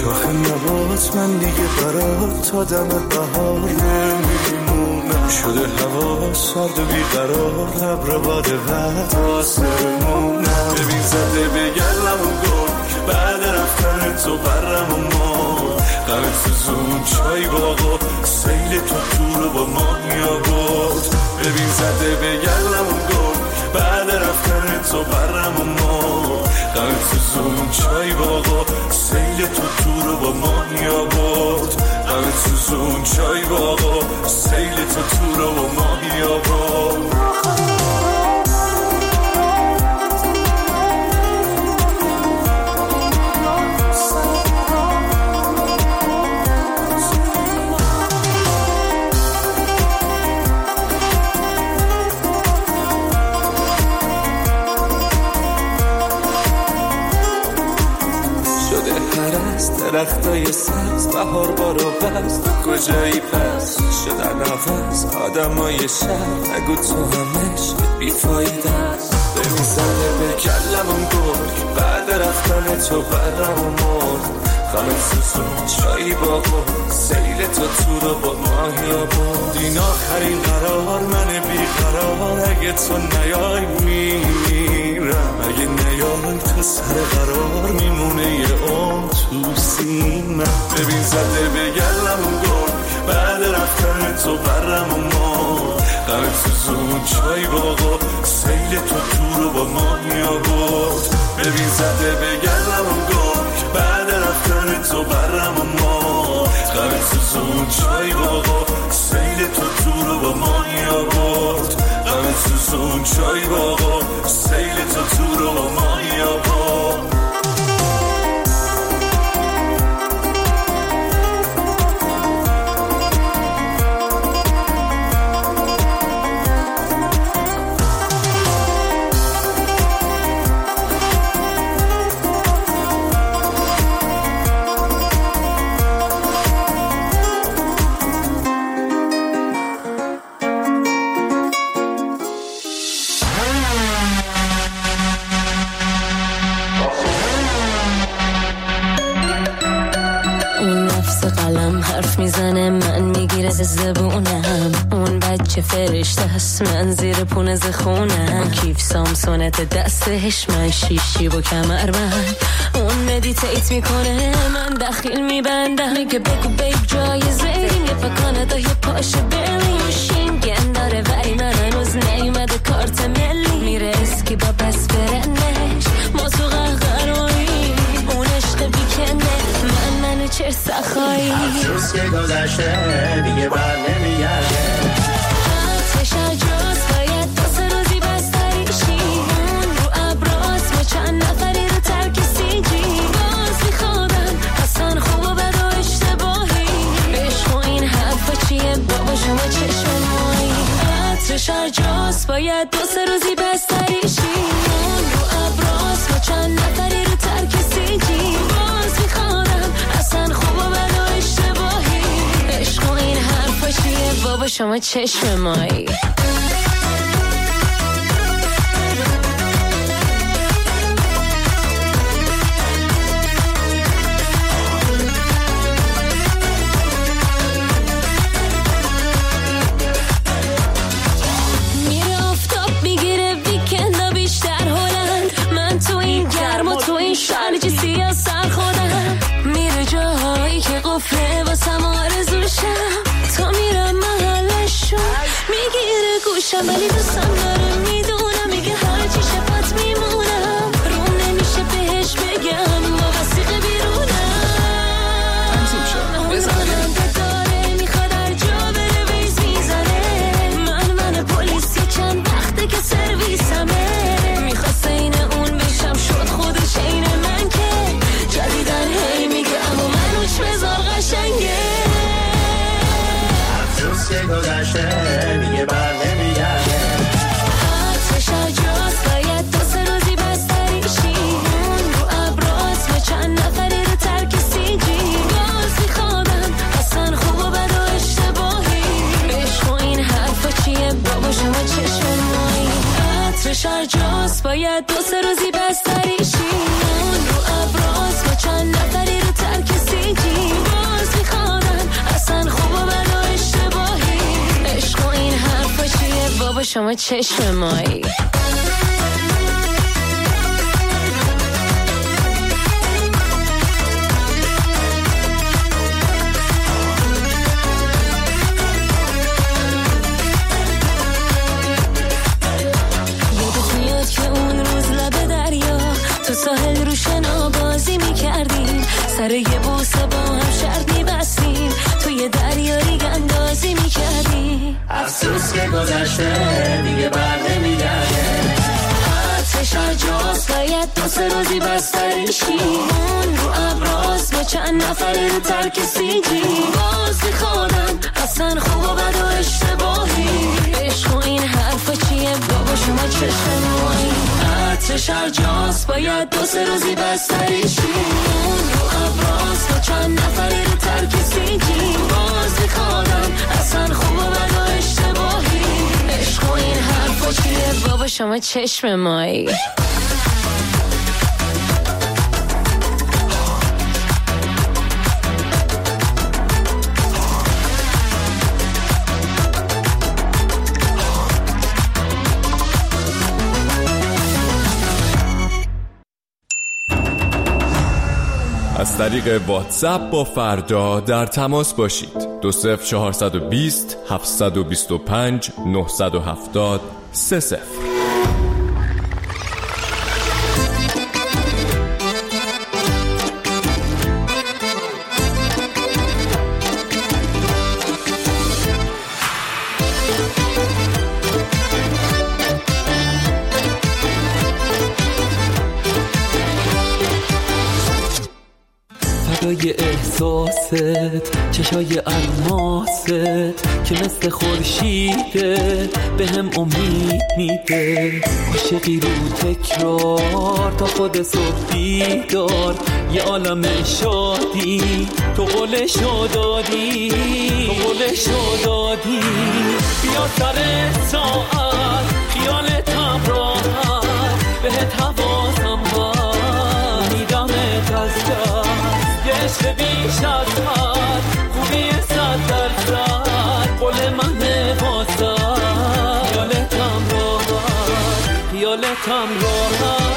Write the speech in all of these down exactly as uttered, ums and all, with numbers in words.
شاخ نبات من دیگه برات تا دم بهار نمیمونم. شده هوا سرد و بیقرار، ابر باد بعد آسمونم. ببین زده به گلم و گل بعد رفتن تو برم و مار. غم سوزون چای باغا سیل تو تو رو با ما میابود. ببین زده به گلم و گل بعد رفتن تو برم و مار. غم سوزون چای باغا سیل تو تو رو با ما میابود. غم سوزون چای باغا سیل تو تو رو با ما میابود. درختای سبز بهار بارو بست، کجایی پس شدن عوض آدمای شهر. نگو تو همش بیفایده است. ببین زده به کلمم گرگ بعد رفتن تو برم و مرد. غم سوزون چایی باغا سیل تو تو رو با ماهیا بود. این آخرین قرار من بیقرار، اگه تو نیای میمیرم. اگه نیای تو سر قرار میمونه یه عمر تو سینم. ببین زده به گلم و گل بعد رفتن تو برم و مار. غم سوزون چای باغا سیل تو تو رو با ماهیا بود. ببین زده به گلم و گل بعد رفتن تو برم و مار. غم سوزون چای باغا سیل تو تو رو با ماهیا بود. غم سوزون چای باغا سیل تو تو رو با ماهیا بود. میزنه من میگیره زبونم. اون بچه فرشته هست من زیر پونه زخونم. کیف سامسونت دستش من شیشی و کمر من. اون مدیتیت میکنه من دخیل میبندم. میگه بگو بیب جایزه این یه پاکانه دا یه پاشه برلین شینگن داره ولی من هنوز نیومده کارت ملی. میره اسکی با پس برنش ما تو قهقرایی اون عشق بیکنه من منو چه سخایی. افسوس که گذشته دیگه بر نمیگرده. آتش اجاز باید دو سه روزی بستریشی. اون رو ابراز ما چند نفری رو ترک سیجی. باز میخوادم اصلا خوب و بد و اشتباهی. عشق و این حرفا چیه بابا شما چشم مایی. آتش اجاز باید دو سه روزی بستریشی. اون رو ابراز ما چند نفری رو ترک سیجی. باز میخوادم اصلا خوب و بد و اشتباهی. عشق و این حرفا چیه بابا شما چشم مایی. میره آفتاب میگیره ویکندا بیشتر هلند. من تو این گرم و تو این شرجی سیاه سر خودم. میره جاهایی که قفله واسم آرزوشم. تا میرم محلشو میگیره گوشم ولی دوستم داره میدونم. میگه هرچی شفت میمونم روم نمیشه بهش بگم با وسیقه بیرونم. اونم داره میخواد هر جا بره ویز میزنه. من من پلیسی چند وقته که سرویسمه. میخواست این اون بشم شد خودش این من که جدیدن هی میگه اما من اوچ بزار قشنگه. افسوس که گذشته دیگه بر نمیگرده. آتش اجاز باید دو سه روزی بستریشی. اون رو ابراز ما چند نفری رو ترک سیجی. باز میخوادم اصلا خوب و بد و اشتباهی. عشق و این حرفا چیه بابا شما چشم مایی. آتش اجاز باید دو سه روزی بستریشی. اون رو ابراز ما چند نفری رو ترک سیجی. شما چشم مایی. ساحل رو شنا بازی میکردیم، سر یه بوسه با هم شرط میبستیم، توی دریایی اندازی میکردیم. افسوس که گذشته دیگه بر نمیگرده، آتش آجاز باید دو سه روزی بستریشی، اون رو ابراز با چند نفری رو ترک سیجی. بازی خودم اصلا خوب و بد و اشتباهی، عشق و این حرفا چیه بابا شما چشم مایی. آتش آجاز باید دو سه روزی بستریشی، اون رو ابراز با چند نفری رو ترک سیجی. بازی خودم اصلا خوب و بد و اشتباهی، عشق و این حرفا چیه بابا شما چشم مایی. از طریق واتساپ با فردا در تماس باشید. دو صفر چهارصد و بیست هفتصد و بیست و پنج نهصد و هفتاد سه صفر. فدای احساست، چشای الماست که مثل خورشیده به هم امید میده. عاشقی رو تکرار تا خود صبح بیدار، یه عالم شادی تو قولشو دادی، تو قولشو دادی. بیا سر ساعت خیالتم راحت، بهت حواسم هست میدمت از دست. عشق بیش از حد، خوبی صد درصد، قول من واسه خیالتم راحت، خیالتم راحت.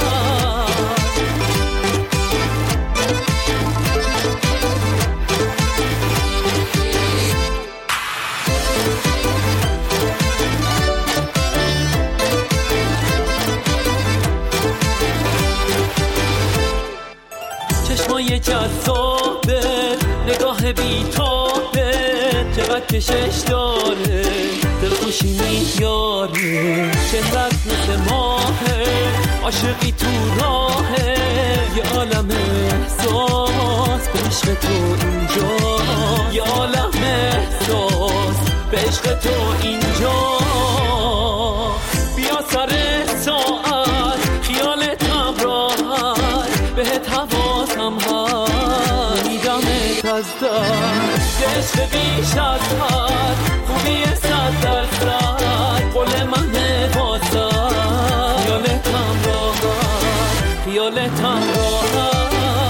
چشمای جذابه، نگاه بیتابه، چقدر کشش داره، دلخوشی میاره. چهرت مثل ماهه، عاشقی تو راهه، یه عالم احساس به عشق تو اینجا، یه عالم احساس به عشق تو اینجا. بیا سر ساعت خیالتم راحت، بهت حواسم هست میدمت از دست. عشق بیش از حد، خوبی صد درصد، قول من واسه خیالتم راحت، خیالتم راحت.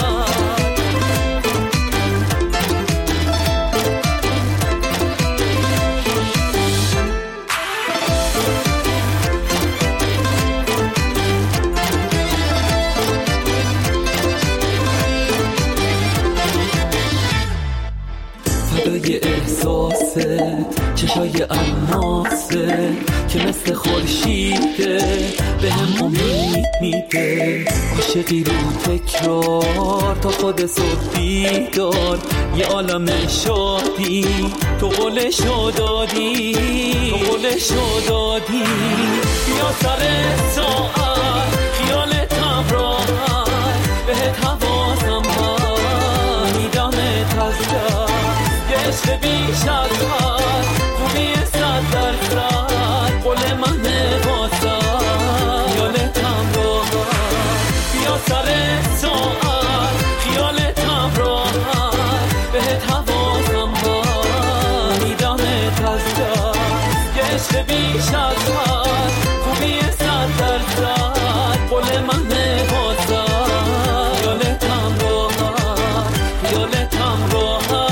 فدای احساست، چشای الماست که مثل خورشیده به هم امید میده. عاشقی رو تکرار تا خود صبح بیدار، یه عالم شادی تو قولشو دادی، تو قولشو دادی. بیا سر ساعت خیالتم راحت، بهت حواسم هست میدمت از دست. عشق بیش از حد، خوبی صد درصد، قول من واسه خیالتم راحت. بیا سر ساعت خیالتم راحت، بهت حواسم هست میدمت از دست. عشق بیش از حد، خوبی صد درصد، قول من واسه خیالتم راحت، خیالتم راحت.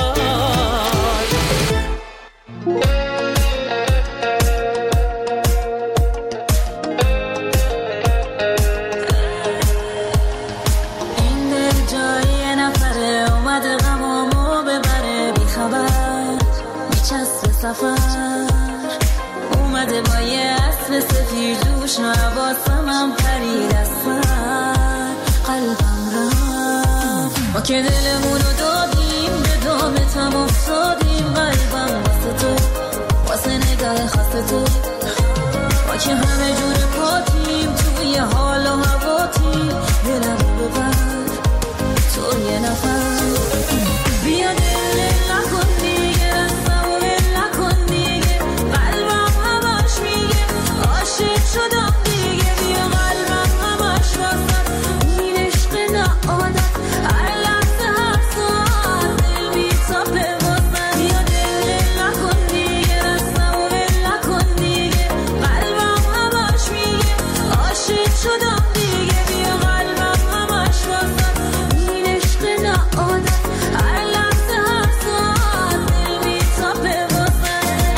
اومده غمامو ببره بی خبر میچسب سفر اومده با یه اسب سفید دوش نواسم هم پرید از سر قلبم رفت ما که دلمونو دادیم به دامتم افتادیم قلبم واسه تو واسه نگاه خاص تو ما که همه جور پاتیم توی حال و هواتیم دلمو ببر تو یه نفر بیا دل نکن دیگه رستم و ول نکن دیگه قلبم همش میگه عاشق شدم دیگه بیا قلبم همش واسد این عشق نه عادت هر لحظه هر ساعت دل بی‌تابه واسد بیا دل نکن دیگه رستم و ول نکن دیگه قلبم همش میگه عاشق شدم دیگه بیا قلبم همش واسد این عشق نه عادت هر لحظه هر ساعت دل بی‌تابه واسد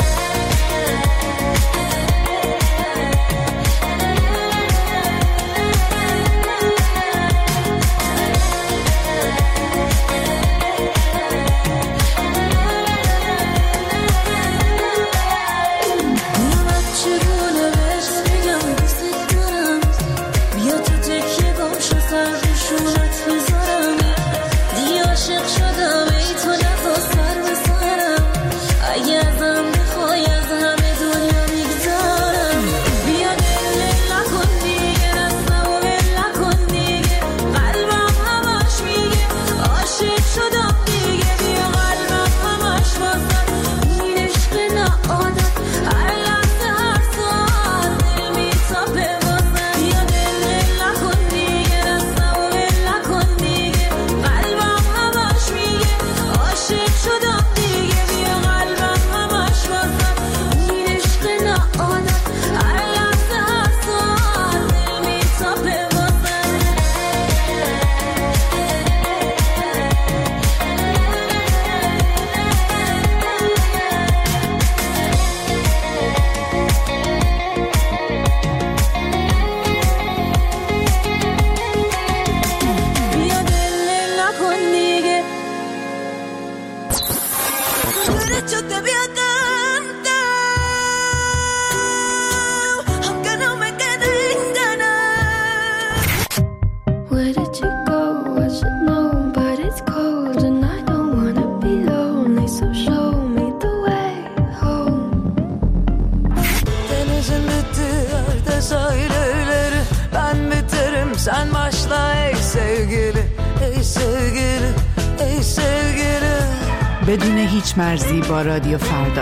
نمت چگونه بهش بگم دوست دارم بیا تو تکیه گمشو سر روشونت بذارم دیگه عاشق شدم ای تو نزا سر بزارم اگه ازم بخوای از همه دنیا میگذارم بیا دل نکن دیگه رستم و ول نکن دیگه قلبم همش میگه عاشق شدم دیگه بیا قلبم همش واسد این عشق نه عادت هر لحظه هر ساعت دل می‌تابه واسد بیا دل نکن دیگه رستم و ول نکن دیگه قلبم همش میگه عاشق شدم دیگه بیا قلبم همش واسد این عشق نه عادت هر لحظه هر ساعت دل می‌تابه واسد بیا دل نکن دیگه Yo te voy a cantar, aunque no me queden ganas. Where did you go? I should know, but it's cold and I don't wanna be lonely, so show me the way home. Denizin bitti yerde sahilleri, ben biterim sen başla ey sevgili, ey sevgili, ey sevgili. بدون هیچ مرزی با رادیو فردا.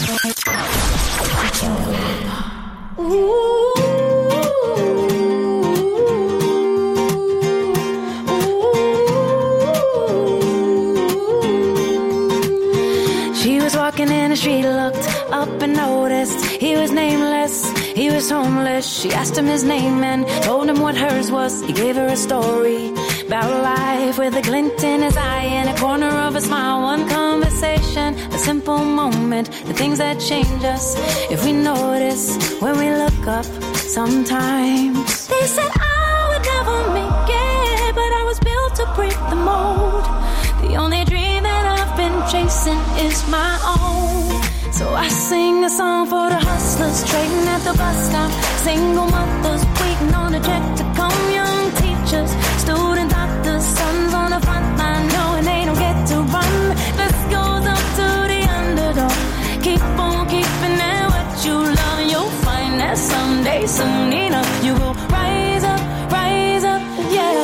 She was walking in the street, looked up and noticed he was nameless, he was homeless. She asked him his name and told him what hers was. He gave her a story about life with a glint in his eye and a corner of a smile. One conversation, a simple moment, the things that change us if we notice when we look up sometimes. They said I would never make it, but I was built to break the mold. The only dream that I've been chasing is my own. So I sing a song for the hustlers trading at the bus stop, single mothers waiting on a check to come, young teachers, student doctors, sons on the front line knowing they don't get to run. This goes up to the underdog. Keep on keeping at what you love, you'll find that someday, soon enough, you will rise up, rise up, yeah.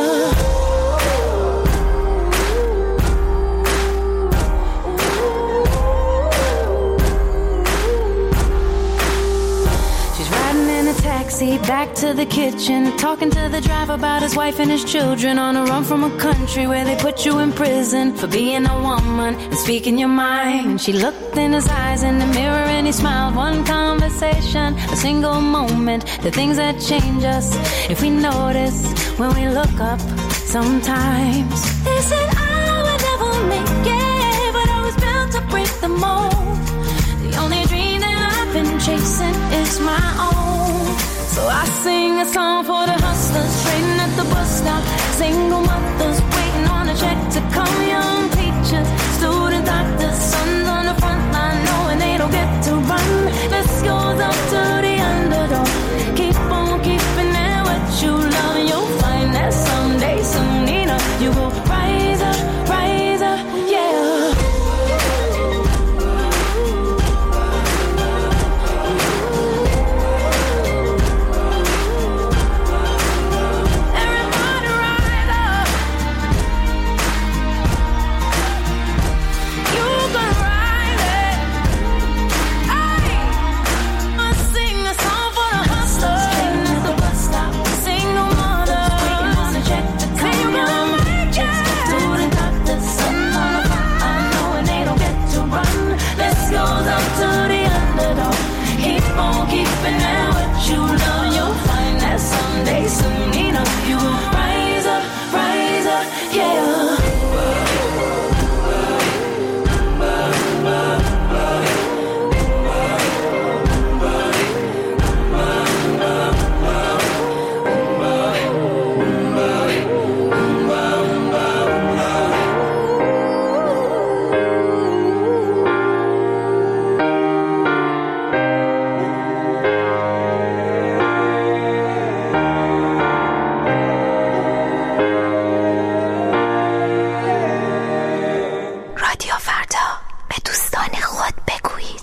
Taxi back to the kitchen, talking to the driver about his wife and his children, on a run from a country where they put you in prison for being a woman and speaking your mind. And she looked in his eyes in the mirror and he smiled. One conversation, a single moment, the things that change us if we notice when we look up sometimes. They said I would never make it, but I was built to break the mold. The only dream that I've been chasing is my own. So I sing a song for the hustlers trading at the bus stop, single mothers waiting on a check to come, young people رادیو فردا به دوستان خود بگویید.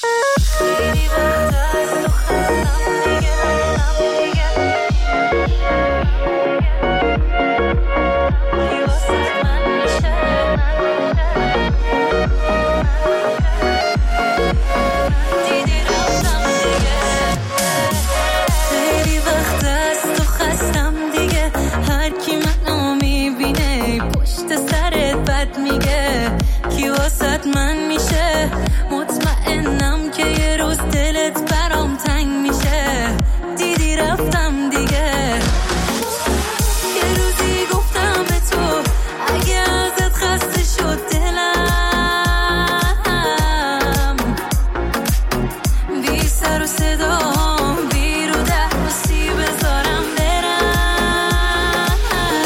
خیلی وقت از تو خستم دیگه، هر کی منو میبینه پشت سرت بد میگه، کی واسط من میشه، مطمئنم که یه روز دلت برام تنگ میشه. دیدی رفتم دیگه، یه روزی گفتم به تو اگه ازت خسته شد دلم، بی سر و صدام بی رو ده بسی بذارم برم.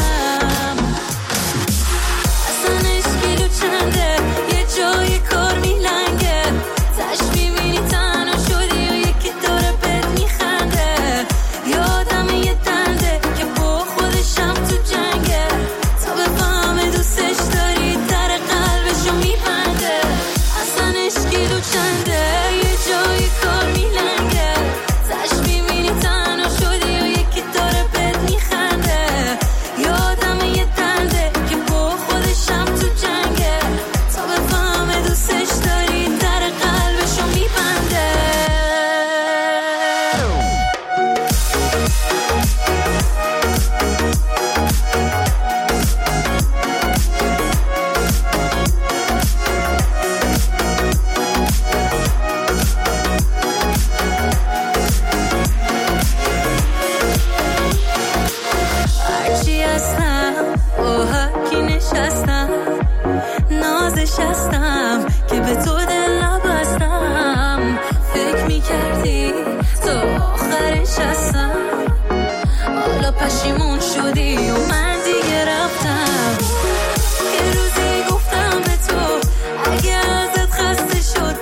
اصلا اشکیلو چنده یه جای کار میلنگه، تش میبینی تنها شدی و یکی داره بهت میخنده. یادم یه دنده که با خودشم تو جنگه، تا بفهمه دوستش داری در قلبشو میبنده. اصلا اشکیلو چنده یه جای کار میلنگه، تش میبینی تنها شدی و یکی داره بهت میخنده. یادم یه دنده که با خودشم تو جنگه، تا بفهمه دوستش داری در قلبشو میبنده. هرچی هستم با هرکی نشستم، نازش هستم که به تو دل نبستم. فکر میکردی تو آخرش هستم، حالا پشیمون شدی و من دیگه رفتم. یه روزی گفتم به تو اگه ازت خسته شد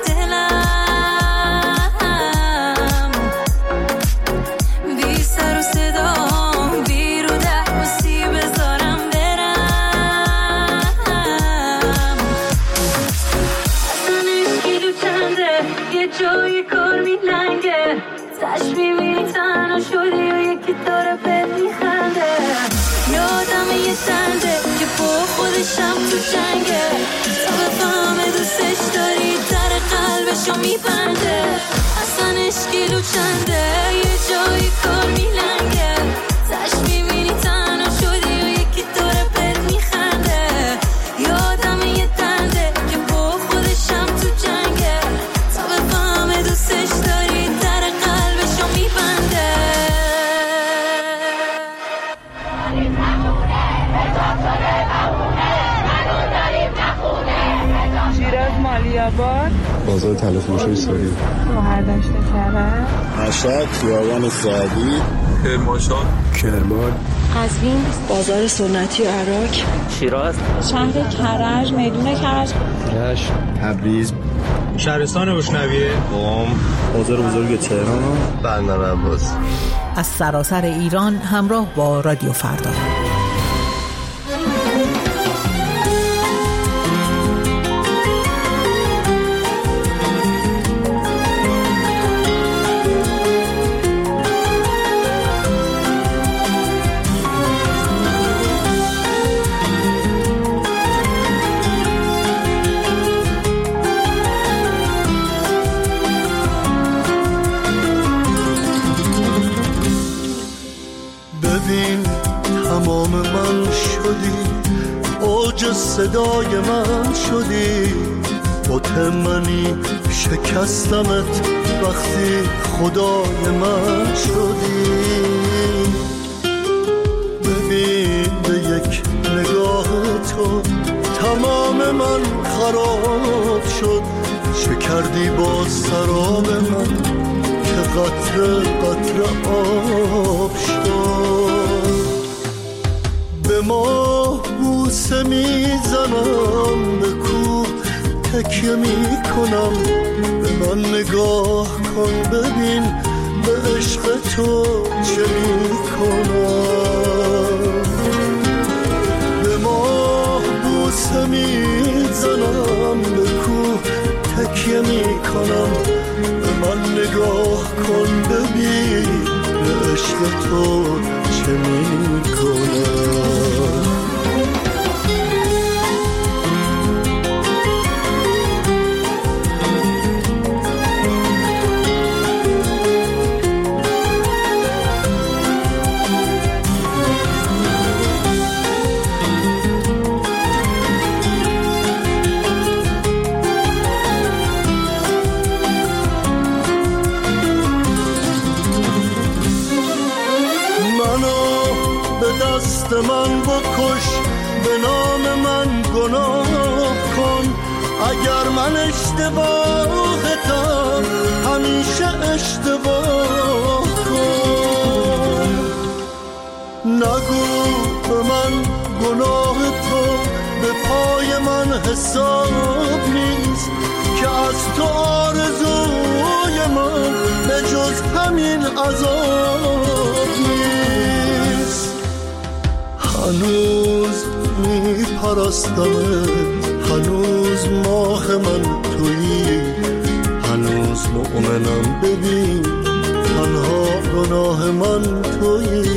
دلم، بی سر و صدام بی رو ده بسی بذارم برم. اصلا اشکیلو چنده یه جای کار میلنگه، تش میبینی تنها شدی و یکی داره بهت میخنده. یادم یه دنده که با خودشم تو جنگه، تا بفهمه دوستش داری در قلبشو میبنده. اصلا اشکیلو چنده یه جای کار میلنگه، تش میبینی تنها شدی و یکی داره بهت میخنده. یادم یه دنده که با خودشم تو جنگه، تا بفهمه دوستش داری در قلبشو میبنده. شیراز مالیاباد، بازار طلا فروشی سوری، شهردشت کرج، مشهد، خیابان سعدی، کرمانشاه، کرمان، قزوین، بازار سنتی عراق، شیراز، شهر کرج، میدون کرج، رشت، تبریز، شهرستان روشنویه، قم، بازار بزرگ تهران، بندر عباس. از سراسر ایران همراه با رادیو فردا. ببین تمام من شدی، اوج صدای من شدی، بت منی شکستمت وقتی خدای من شدی. ببین به یک نگاه تو تمام من خراب شد، چه کردی با سراب من که قطره قطره آب شد. به ما بوسه میزنم، به کوه تکیه میکنم، به من نگاه کن ببین به عشق تو چه میکنم. به ما بوسه میزنم، کنم به من نگاه کن ببین به عشق تو چه می کنم. من بکش به نام من گناه کن، اگر من اشتباهتم همیشه اشتباه کن. نگو به من گناه تو به پای من حساب نیست که از تو آرزوی من به جز همین عذاب نیست. هنوز می پرستمت، هنوز ماه من تویی، هنوز مؤمنم ببین تنها گناه من تویی.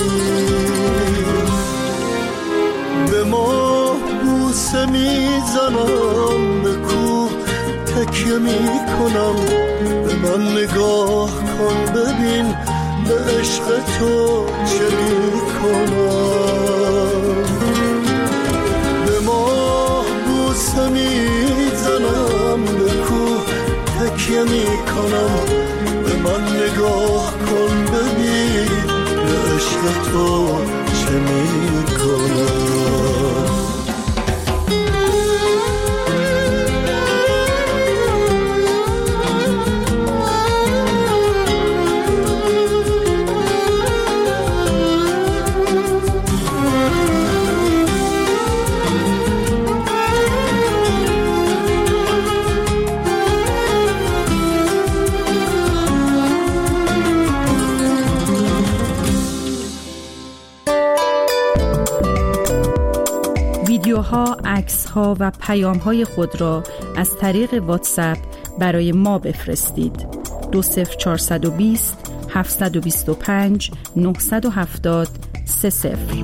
به ماه بوسه می زنم، به کوه تکیه می کنم، به من نگاه کن ببین به عشق تو چه می کنم. به ماه بوسه می زنم، به کوه تکیه می کنم، به من نگاه کن ببین به عشق تو چه می کنم. ویدیوها، عکس‌ها و پیام‌های خود را از طریق واتساپ برای ما بفرستید. دو صفر چهارصد و بیست هفتصد و بیست و پنج نهصد و هفتاد سه صفر.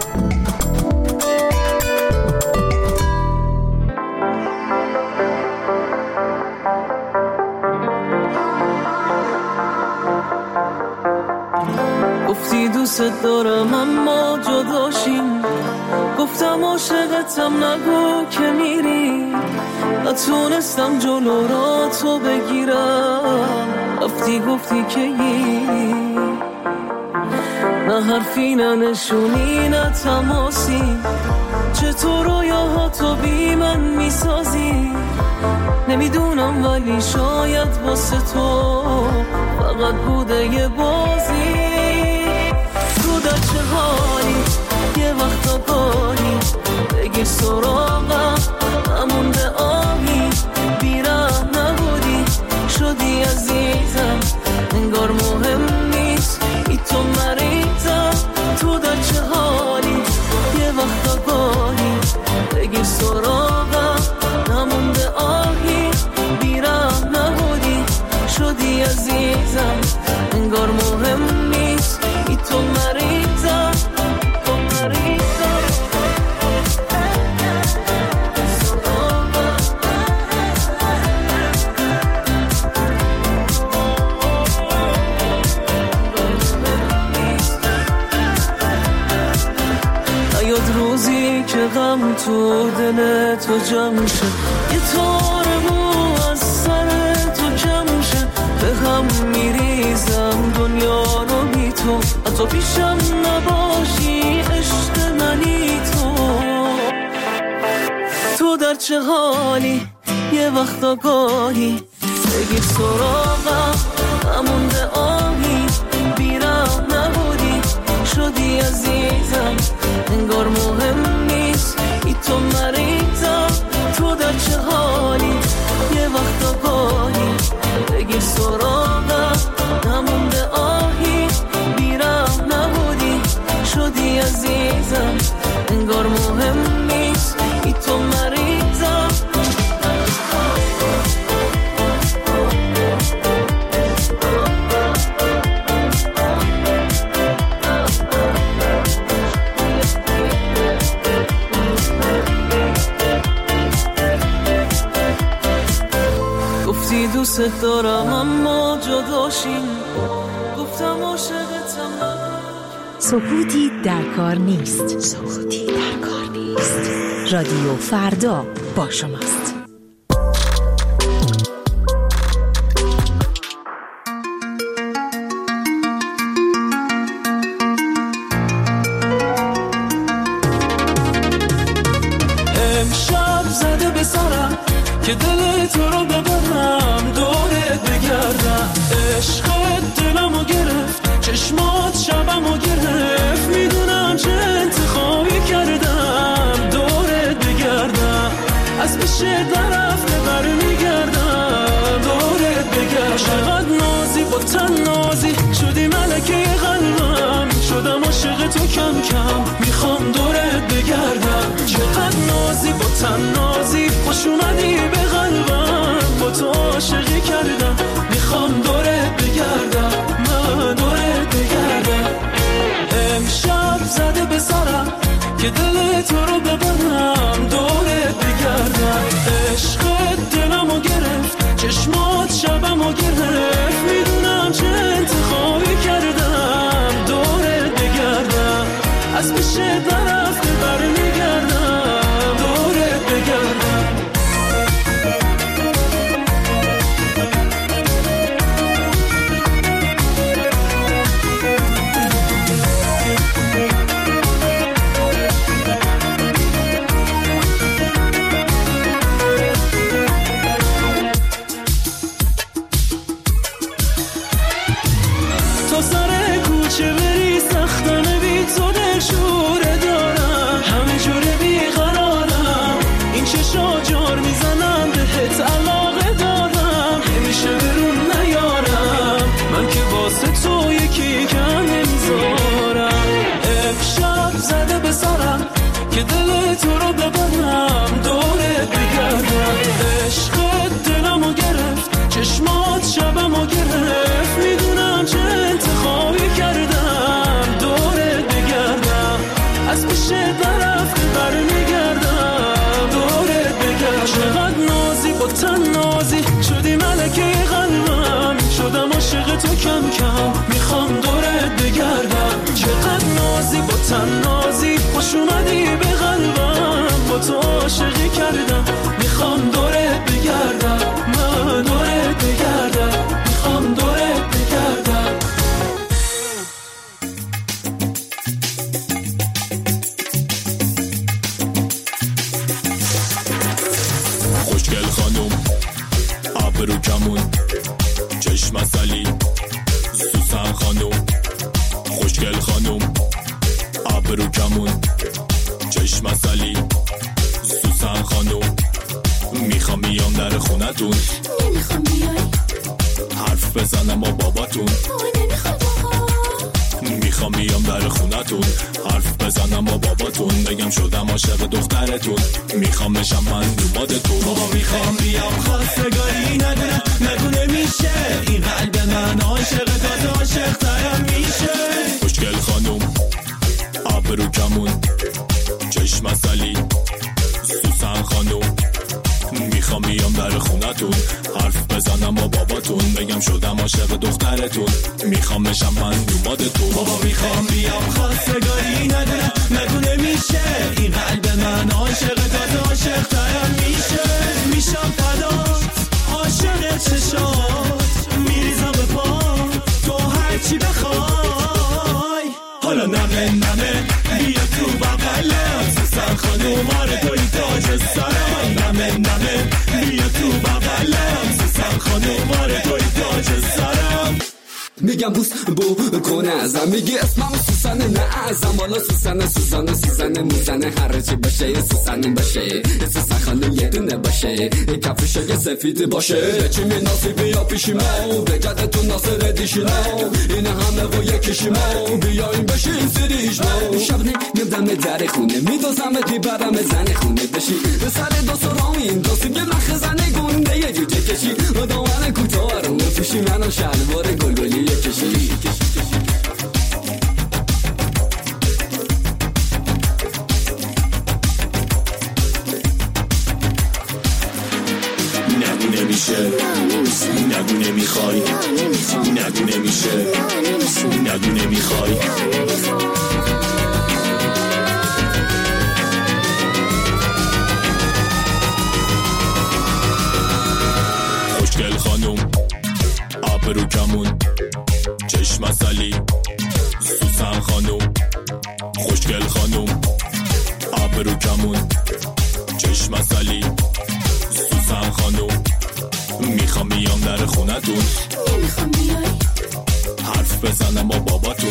گفتی دوست دارم اما جداشیم، گفتم عاشقتم نگو که میری، نتونستم جلو را تو بگیرم، رفتی گفتی که یی، نه حرفی نه نشونی نه تماسی، چطور رویاها تو بی من میسازی، نمیدونم ولی شاید واسه تو فقط بوده یه بازی. تو در چه حالی یه وقتا گاهی بگیر سراغم، نمونده آهی بیرم نبودی شدی عزیزم، انگار مهم نیست ای تو مریضم. تو در چه حالی یه وقتا گاهی بگیر سراغم، نمونده آهی بیرم نبودی شدی عزیزم، انگار مهم نیست ای تو مریضم، تو مریضم. نیاد روزی که غم تو دل تو جمع شه، یه تار مو از سر تو کم شه، به هم میریزم دنیا رو بی تو، حتی پیشم نباشی عشق منی تو. تو در چه حالی یه وقتا گاهی بگیر سراغم، نمونده آهی بیرم نبودی شدی عزیزم، انگار مهم نیست ای تو مریضم. تو در چه حالی یه وقتا گاهی بگیر سراغم، نمونده آهی بیرم نبودی شدی عزیزم، انگار مهم نیست ای تو مریضم. دوست دارم اما جداشیم گفتم عاشقتم. سکوتی در کار نیست. سکوتی در کار نیست. رادیو فردا با شماست. امشب زده به سرم که دل تو رو ببرم دورت بگردم. عشقت دلمو گرفت چشمات شبمو گرفت میدونم چه انتخابی کردم دورت بگردم. از پیش درفته برمیگردم دورت بگردم. چقدر نازی با تن نازی شدی ملکه قلبم شدم عاشق تو کم کم میخوام دورت بگردم. چقدر نازی با تن نازی خوش اومدی به قلبم با تو عاشقی کردم میخوام دورت بگردم من دورت بگردم. امشب زده به سرم که دل تو رو ببرم دورت بگردم. عشقت دلمو گرفت چشمات شبمو گرفت میدونم چه انتخابی کردم دورت بگردم. از پیش درفته برمیگردم دورت بگردم. تو سر کوچه بری سختانه بی تو دل شوره دارم همه جوره بیقرارم این چشا جار میزنم بهت علاقه دارم نمیشه برون نیارم من که واسه تو یکی کم نمیذارم. امشب زده به سرم که دل تو رو ببرم دورت بگردم. عشقت دلمو گرفت چشمات شبمو گرفت میدونم چه انتخابی کردم دورت بگردم. از پیش درفته برمیگردم دورت بگردم. چقدر نازی با تن نازی شدی ملکه قلبم شدم عاشق تو کم کم میخوام دورت بگردم. چقدر نازی با تن نازی خوش اومدی به قلبم با تو عاشقی کردم میخوام دورت بگردم من دورت بگردم میخوام دورت بگردم. خوشگل خانم ابرو کمون چشم عسلی سوسن خانم. خوشگل خانم ابرو کمون چشم عسلی سوسن خانم. میخوام بیام در خونتون نمیخوام بیای حرف بزنم با باباتون نمیخواد آقا. میخوام بیام در خونتون حرف بزنم با باباتون بگم شدم عاشق دخترتون میخوام بشم من دومادتون. بابا میخوام بیام خواستگاری ندونه ندونه میشه این قلب من عاشق تازه عاشق ترم میشه. خوشگل خانم ابرو کمون چشم عسلی سوسن خانم. میخوام بیام در خونتون حرف بزنم با باباتون بگم شدم عاشق دخترتون میخوام بشم من دومادتون. بابا میخوام بیام خواستگاری ندونه ندونه میشه این قلب من عاشق تازه عاشق ترم میشه. میشم فدات عاشق چشات میریزم به پا تو هرچی بخوای حالا نمه نمه بیا تو بغلم سوسن خانوم آره توی تاج سرم. نمه نمه بیا تو بغلم سوسن خانوم آره توی تاج سرم. میگم بوس بو کنه ازم میگی اسمم سوسن نه ازم حالا سوسن سوسن سوسن موزنه هر چی باشه سوسن باشه سوسن خانه یه دونه باشه کفشای سفید باشه چی مناسی بیا پیشیمو بگرده تو ناصر دیشیمو این همه و یکیشیمو بیایم بشین سریشمو. شب نمیدم در خونه میدازم بیبرم زن خونه بشی به سر دو سرامین دوستی که مخ زنه گنده یه جوجه کشی و دامن کوتاه رو پیشی منو شلوار گلگلی کشی کشی کشی. نمونه میشه نگو نمیخوای نگو نمیشه نگو نمیخوای خوشگل خانوم آبرو کمون چشم اصلی سوسن خانوم خوشگل خانوم آبرو کمون چشم اصلی سوسن خانوم میخوام بیام در خونتون نمیخوام بیای حرف بزنم با باباتون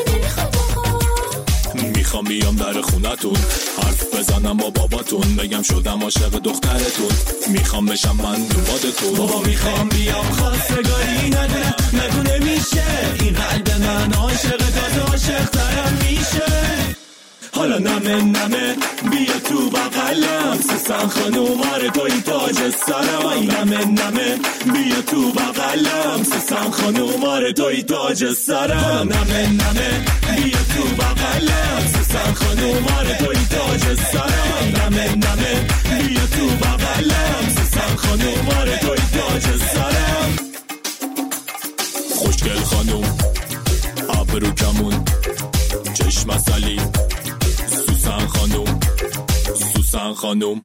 میخوام بیام در خونتون حرف بزنم با باباتون بگم شدم عاشق دخترتون میخوام بشم من دوبادتون بابا میخوام بیام خواستگاری ندونه نگو نمیشه این قلب من عاشق تازه عاشق ترم میشه حالا نمه نمه بیا تو بغلم سوسن خانوم آره توی تاج سرم ای نمه نمه بیا تو بغلم سوسن خانوم آره توی تاج سرم نمه نمه بیا تو بغلم سوسن خانوم آره توی تاج سرم نمه نمه بیا تو بغلم سوسن خانوم آره توی تاج سرم خوشگل خانوم آبرو کمون چشم اصلی سوسن خانوم سوسن خانوم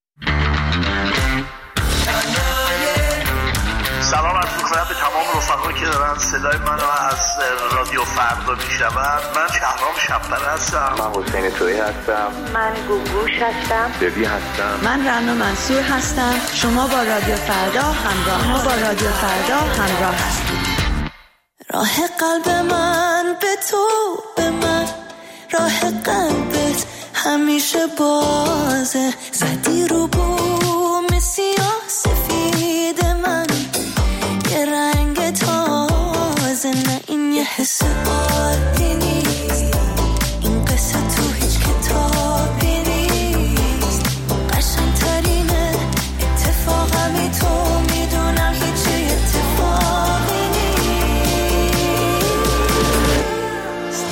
سلام عرض می‌کنم به تمام رفقایی که دارن صدای منو از رادیو فردا میشنون. من شهرام شب‌پره هستم. من حسین تویی هستم. من گوگوش هستم. ببی هستم. من رنا منصور هستم. شما با رادیو فردا همراه ما با رادیو فردا همراه هستید. راه قلب من به تو به من راه قلبت همیشه بازه زدی رو بوم سیاه سفید من یه رنگ تازه نه این یه حس عادی نیست این قصه تو هیچ کتابی نیست قشنگ ترینه اتفاقمی تو میدونم هیچی اتفاقی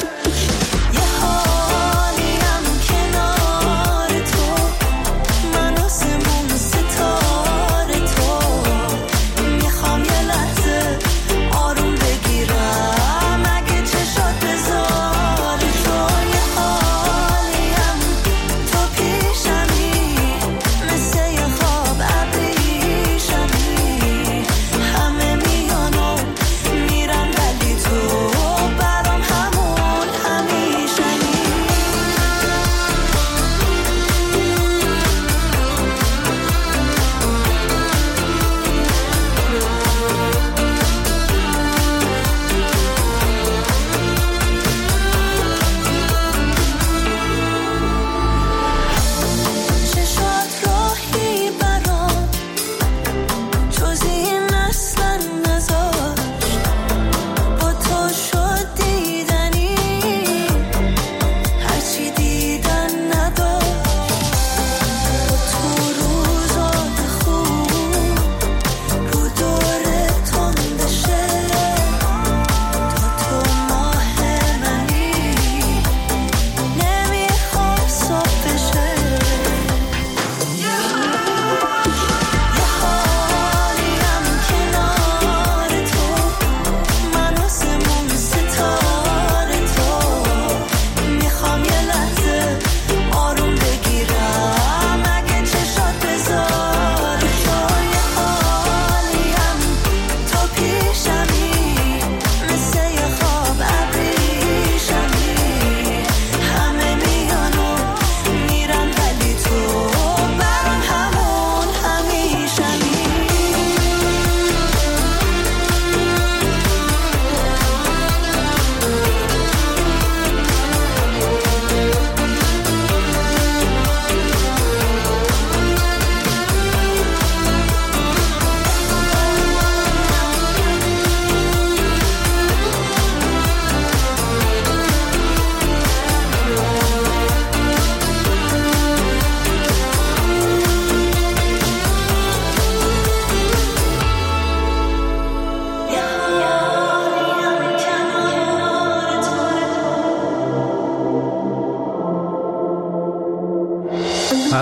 من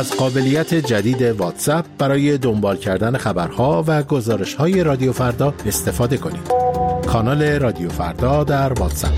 از قابلیت جدید واتساپ برای دنبال کردن خبرها و گزارش‌های رادیو فردا استفاده کنید. کانال رادیو فردا در واتساپ.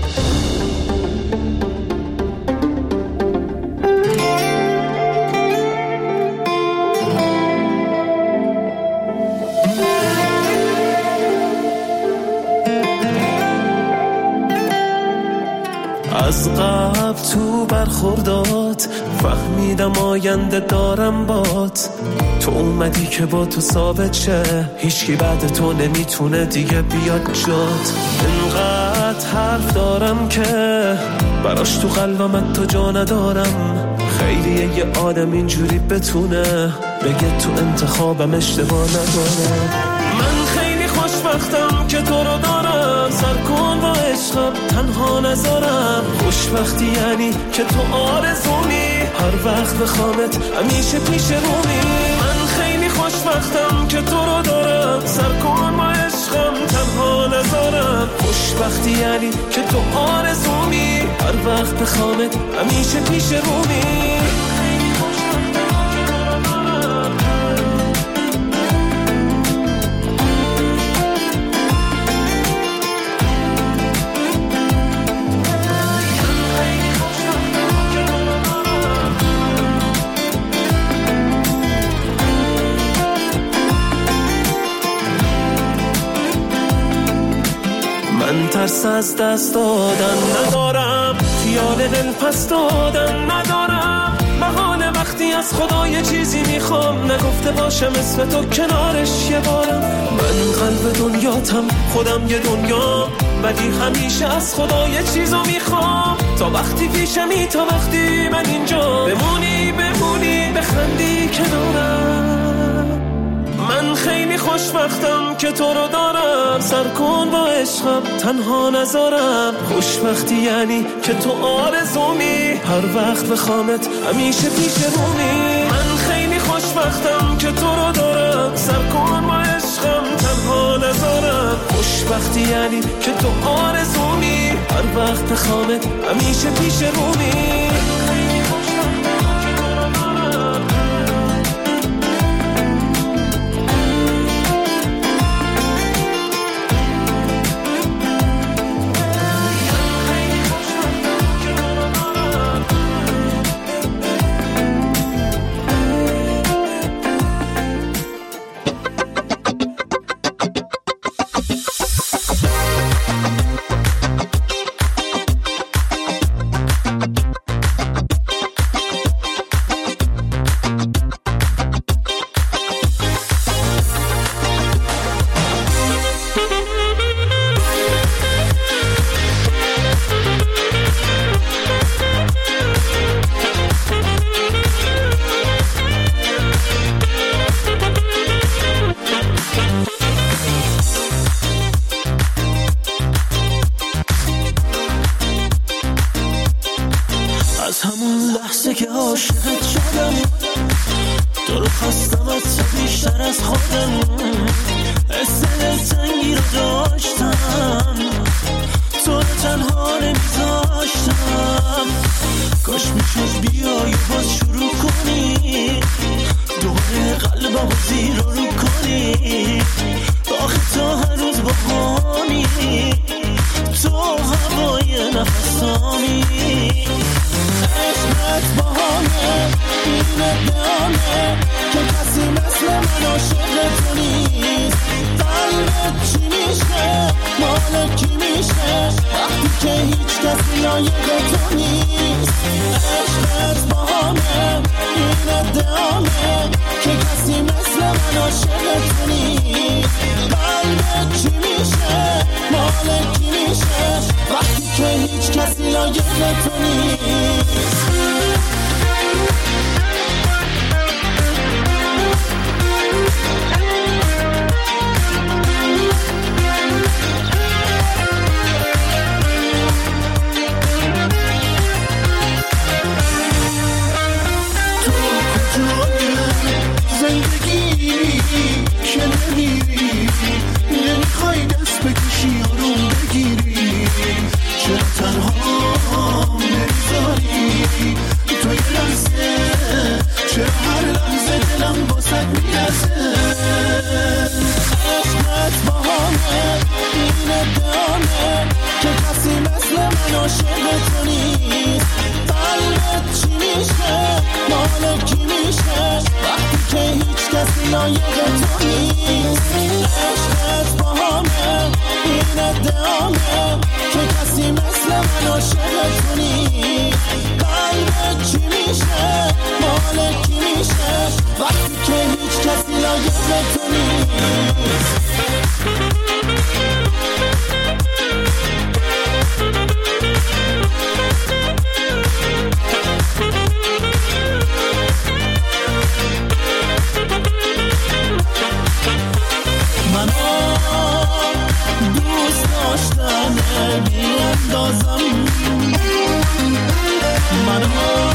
از قبل تو برخوردات فهمیدم آینده دارم بات. تو اومدی که با تو ثابت شه، هیچکی بعد تو نمیتونه دیگه بیاد جات. انقدر حرف دارم که براش تو قلبم تو جا ندارم. خیلیه یه آدم اینجوری بتونه بگه تو انتخابم اشتباه نداره. من خیلی خوشبختم که تو رو دارم، سر کن با عشقم تنها نذارم. خوشبختی یعنی که تو آرزومی، هر وقت بخوامت همیشه پیش رومی. من خیلی خوشبختم که تو رو دارم، سر کن با عشقم تنها نذارم. خوشبختی یعنی که تو آرزومی، هر وقت بخوامت همیشه پیش رومی. من ترس از دست دادن ندارم، خیال دل پس دادن ندارم. بهانه وقتی از خدا یه چیزی میخوام، نگفته باشم اسم تو کنارش یه بارم. من قلب دنیاتم، خودم یه دنیا، ولی همیشه از خدا یه چیزو میخوام. تا وقتی پیشمی، تا وقتی من اینجا، بمونی بمونی بخندی کنارم. من خیلی خوشبختم که تو رو دارم، سر کن با عشقم تنها نذارم. خوشبختی یعنی که تو آرزومی، هر وقت بخوامت همیشه پیش رومی. من خیلی خوشبختم که تو رو دارم، سر کن با عشقم تنها نذارم. خوشبختی یعنی که تو آرزومی، هر وقت بخوامت همیشه پیش رومی. تنها نمیذاری نیست. عشقت با همه این ادعامه که کسی مثل من عاشق تو نیست. قلبت چی میشه مال کی میشه وقتی که هیچ کسی لایق تو نیست. دوست داشتن بیاندازم منو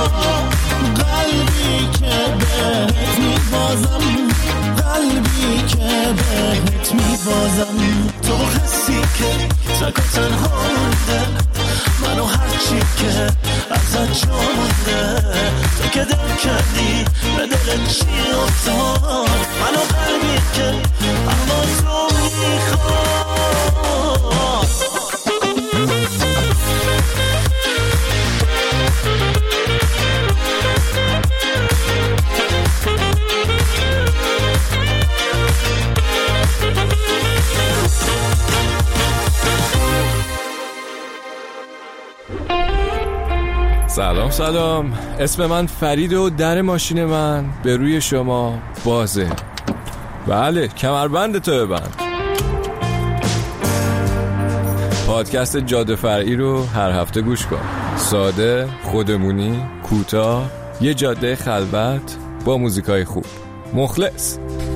قلبی که بهت میبازم قلبی که بهت میبازم تو حسی که تک و تنها مونده منو هرچی که ازت جامونده تو که دل کردی به دل چی افتاد منو قلبی که اما تو میخواد. سلام سلام، اسم من فرید و در ماشین من به روی شما بازه. بله، کمربند تو ببند. پادکست جاده فرعی رو هر هفته گوش کن. ساده، خودمونی، کوتاه، یه جاده خلوت با موزیکای خوب. مخلص.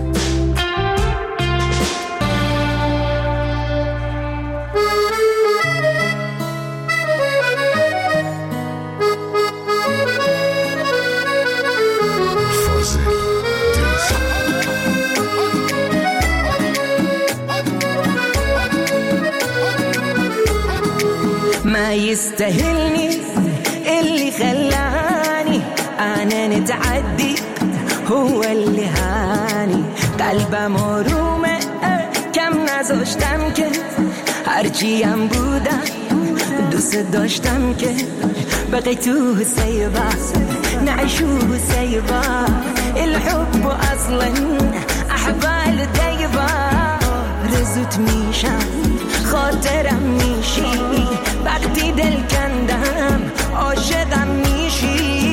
ما يستاهلني اللي خلاني أنا نتعدي هو اللي هاني قلبم مرومه کم نذاشتم که هرچیم بودم دوست داشتم که بقي تو سيبا نعيشو سيبا الحب أصلا أحبال دايبا رزوت میشم خاطرم میشی وقتی دل کندم عاشقم میشی.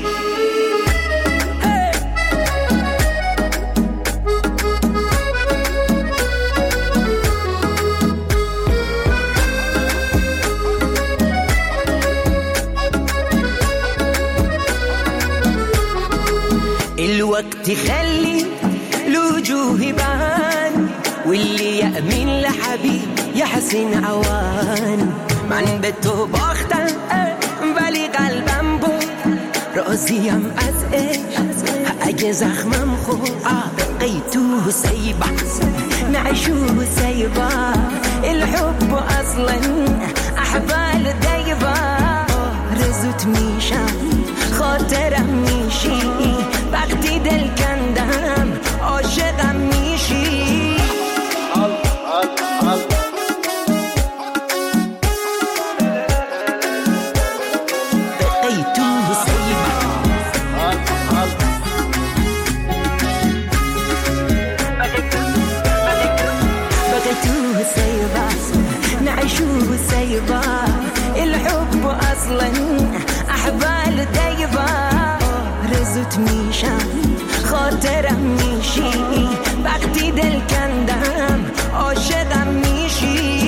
الوقت يخلي الوجوه يبان واللي يأمن لحبيب يحسن عوان من به تو باختم ولی قلبم بود راضیم از عشق اگه زخمم خود بقي تو سيبا نعيشو سيبا الحب اصلا احبال دايبا رزوت میشم خاطرم میشی وقتی دل کندم عاشقم میشی. نعيشو سيبا الحب أصلا أحبال دايبا رزوت میشم خاطرم میشی وقتی دل کندم عاشقم میشی.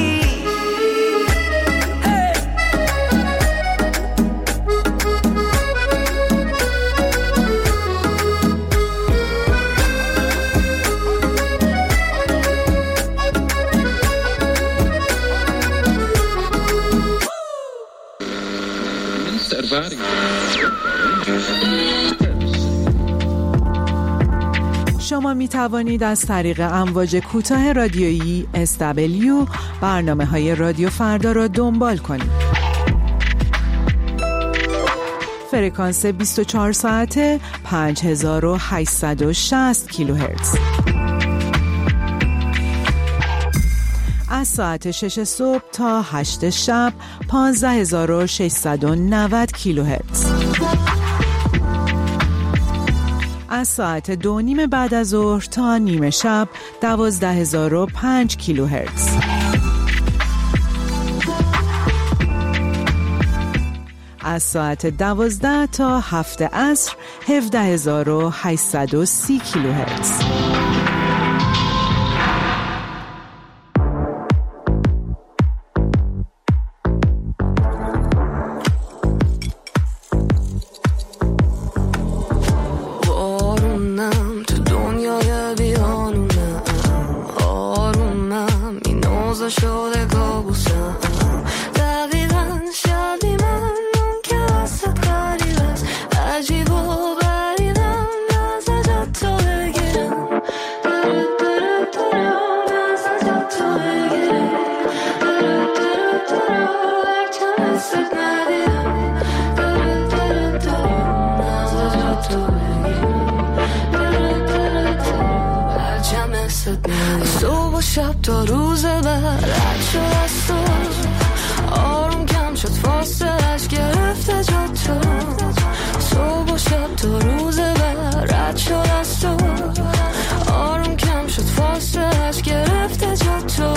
شما می توانید از طریق امواج کوتاه رادیویی اس دبلیو برنامه های رادیو فردا را دنبال کنید. فرکانس بیست و چهار ساعته پنج هزار و هشتصد و شصت کیلوهرتز. از ساعت شش صبح تا هشت شب پانزده هزار و ششصد و نود کیلوهرتز. از ساعت دو نیم بعد از ظهر تا نیمه شب دوازده هزار و پنج کیلوهرتز. از ساعت دوازده تا هفت عصر هفده هزار و هشتصد و سی کیلوهرتز. صبح و شب تا روز بعد رد شد از تو، آروم کم شد فاصلش گرفته جا تو. صبح و شب تا روز بعد رد شد از تو، آروم کم شد فاصلش گرفته جا تو.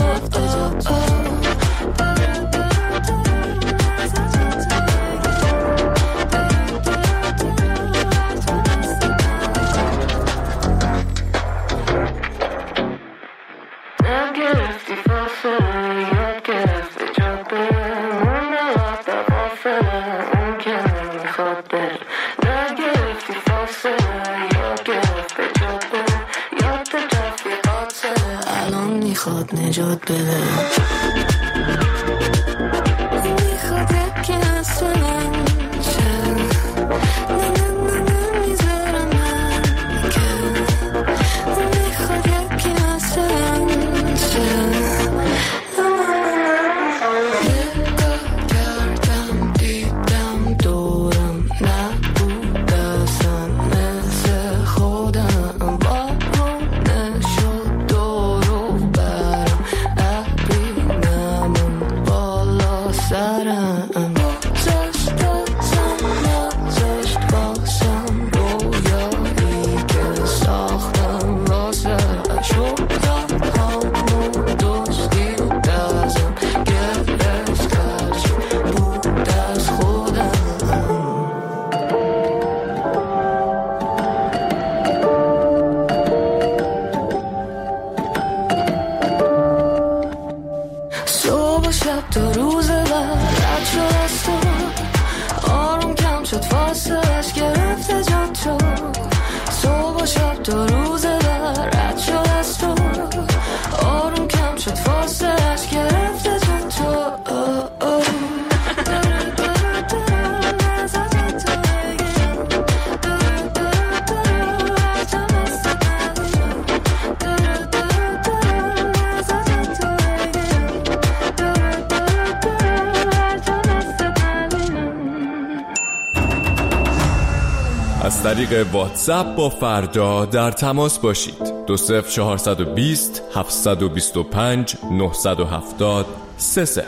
میخواد نجات بده، میخواد یکی مثل من شه، نه نه نه نه میذارم من که، میخواد یکی مثل من شه. نگاه کردم دیدم دورم نبود اصلا مثل خودم، بارونه شد دورو برم ابری نمون بالا سرم. گذاشت بازم نذاشت بازم رویایی که ساختم واسه شد همون دوستی و دزم گرفت هرچی بود از خودم. صبح و شب تا روز بعد رد شد از تو، آروم کم شد فاصلش گرفته جا تو. صبح و شب تا روز بعد رد شد از تو، آروم کم شد فاصلش گرفته جا تو. از طریق واتساپ با فردا در تماس باشید. دو صفر چهارصد و بیست هفتصد و بیست و پنج نهصد و هفتاد سه صفر.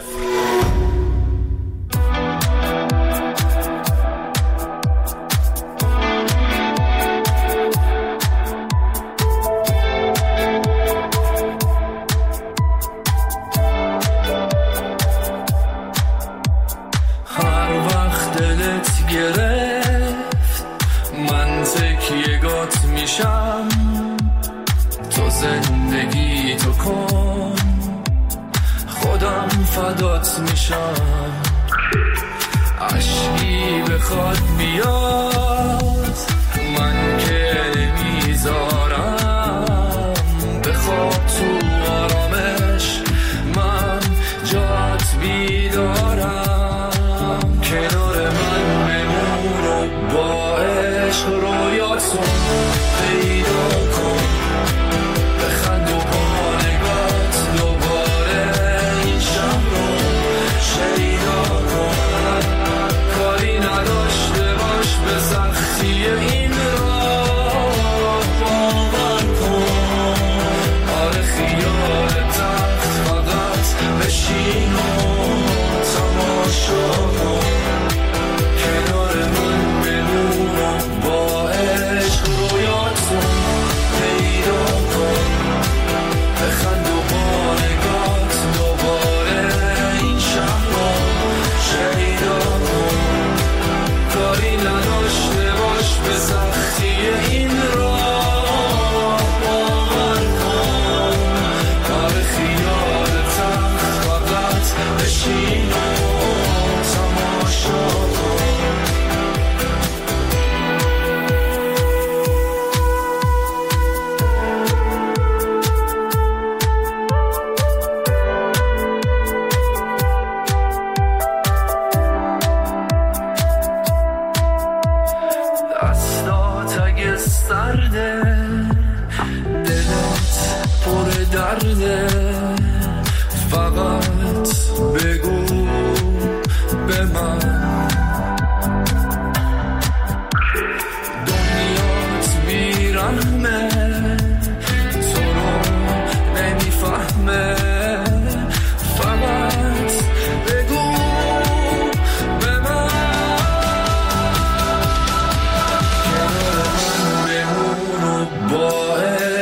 هر وقت دلت گرفت من تکیه‌گات میشم، تو زندگی تو کن خودم فدات میشم. عشقی بخواد بیاد من که نمیذارم، بخواد تو آرامش من جات بیدارم. کنار من بمون و با عشق رویاتون پیدا کن، بخند و با نگات دوباره این شب رو شیدا کن. کاری نداشته باش به سختی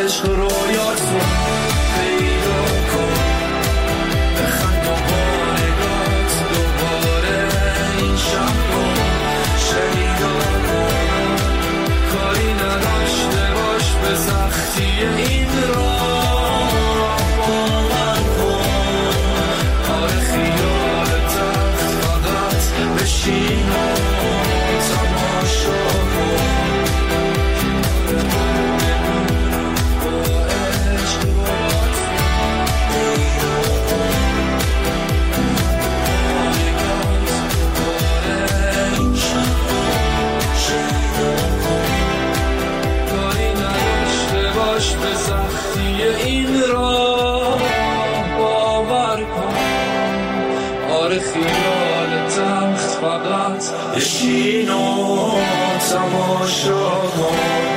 عشق رویاتون پیدا کن بخند و با نگات دوباره این شب رو شنیدا کن کاری نداشته باش به سختی این راه باور کن آره خیال تخت فقط بشین و تماشا کن به سختی این راه باور کن آره خیال تخت فقط بشین و تماشا کن